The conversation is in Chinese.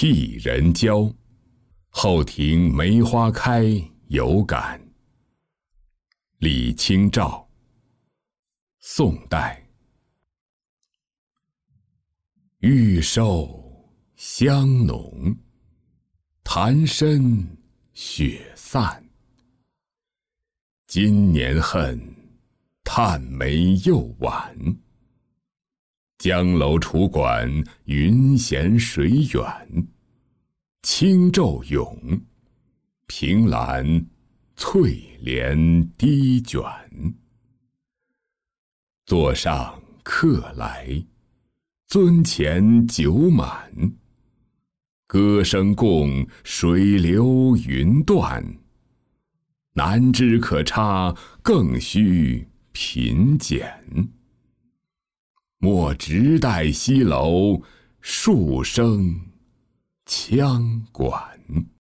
替人娇，后庭梅花开有感。李清照，宋代。玉瘦香浓，檀深雪散。今年恨，探梅又晚。江楼楚馆，云闲水远。轻骤咏，凭栏翠帘低卷。座上客来，樽前酒满。歌声共，水流云断。南枝可插，更须贫俭。莫直待西楼，数声羌管。